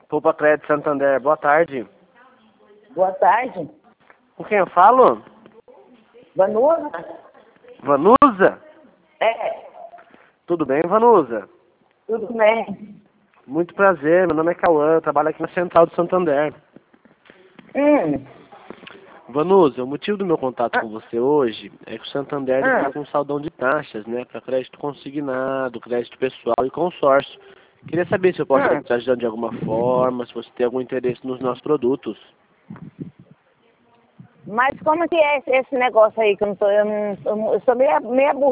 Poupa Crédito Santander, boa tarde. Boa tarde. Com quem eu falo? Vanusa? Vanusa? É, Tudo bem, Vanusa? tudo bem. Muito prazer, meu nome é Cauã, eu trabalho aqui na Central de Santander. Vanusa, o motivo do meu contato com você hoje é que o Santander está com um saldão de taxas, né, para crédito consignado, crédito pessoal e consórcio. Queria saber se eu posso estar te ajudando de alguma forma, se você tem algum interesse nos nossos produtos. Mas como que é esse negócio aí que eu sou meia burra.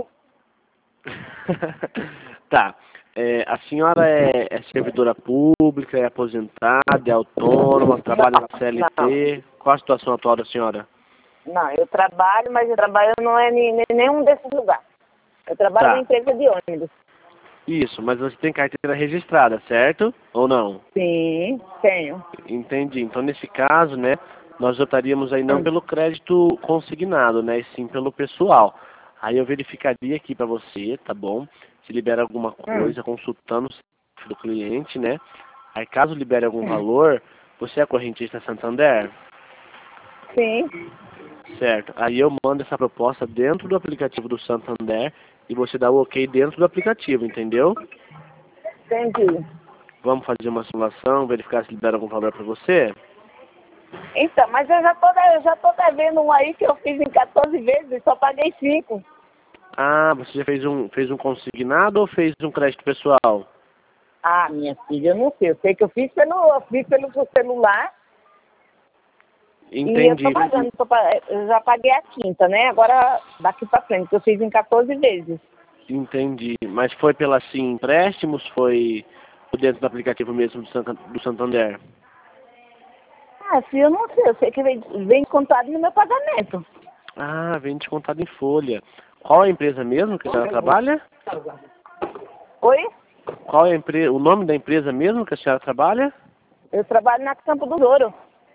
Tá. A senhora é servidora pública, é aposentada, é autônoma, trabalha na CLT? Qual a situação atual da senhora? Não, eu trabalho, mas eu trabalho não é em nenhum desses lugares. Eu trabalho Tá. em empresa de ônibus. Isso, mas você tem carteira registrada, certo? Ou não? Sim, tenho. Entendi. Então, nesse caso, né, nós optaríamos aí não pelo crédito consignado, né, e sim pelo pessoal. Aí eu verificaria aqui para você, tá bom? Se libera alguma coisa, consultando o CPF do cliente, né? Aí caso libere algum valor, você é correntista Santander? Sim, Certo. Aí eu mando essa proposta dentro do aplicativo do Santander e você dá o ok dentro do aplicativo, entendeu? entendi. Vamos fazer uma simulação, verificar se libera algum valor para você? Então, mas eu já tô devendo um aí que eu fiz em 14 vezes e só paguei 5. Ah, você já fez um consignado ou fez um crédito pessoal? Ah, minha filha, eu não sei. Eu sei que eu fiz pelo celular. E eu Entendi. tô pagando, eu já paguei a quinta, né? Agora, daqui pra frente, que eu fiz em 14 vezes. Entendi. Mas foi pela Sim Empréstimos? Foi por dentro do aplicativo mesmo do Santander? Ah, filho, eu não sei. Eu sei que vem contado no meu pagamento. Ah, vem descontado em folha. Qual é a empresa mesmo que a senhora trabalha? Oi? Qual é o nome da empresa mesmo que a senhora trabalha? Eu trabalho na Campo do Ouro.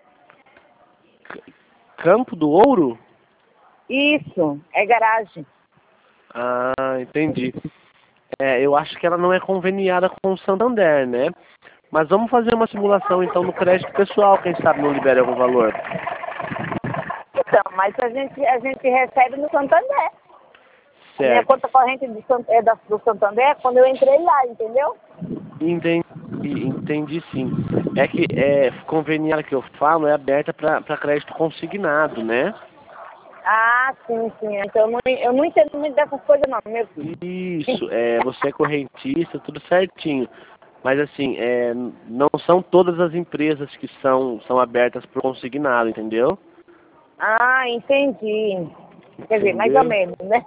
Campo do Ouro? Isso, é garagem. Ah, entendi. Eu acho que ela não é conveniada com o Santander, né? Mas vamos fazer uma simulação então no crédito pessoal, quem sabe não libere algum valor. Então, mas a gente recebe no Santander. A minha Certo. conta corrente do Santander quando eu entrei lá, entendeu? Entendi sim. É que conveniada que eu falo é aberta para crédito consignado, né? Ah, sim, sim. Então eu não entendo muito dessas coisas não, meu filho. Isso, você é correntista, tudo certinho. Mas assim, não são todas as empresas que são abertas por consignado, entendeu? Ah, entendi. Quer dizer, mais ou Entendeu? menos, né?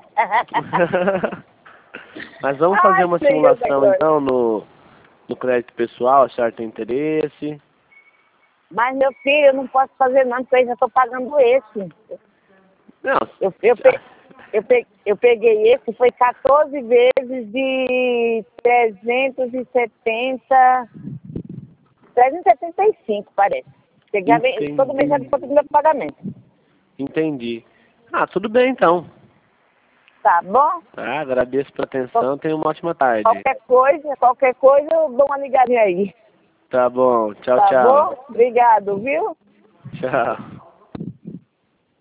Mas vamos fazer Ai, uma Senhor, simulação então no crédito pessoal, a senhora tem interesse? mas, meu filho, eu não posso fazer não, porque eu já estou pagando esse. Não, Eu peguei esse, foi 14 vezes de 375, parece. Todo mês já desconto do meu pagamento. entendi. Ah, tudo bem então. Tá bom? Tá, agradeço pela atenção, tenha uma ótima tarde. Qualquer coisa, eu dou uma ligadinha aí. Tá bom, tchau, Tá tchau. bom? Obrigado, viu? Tchau.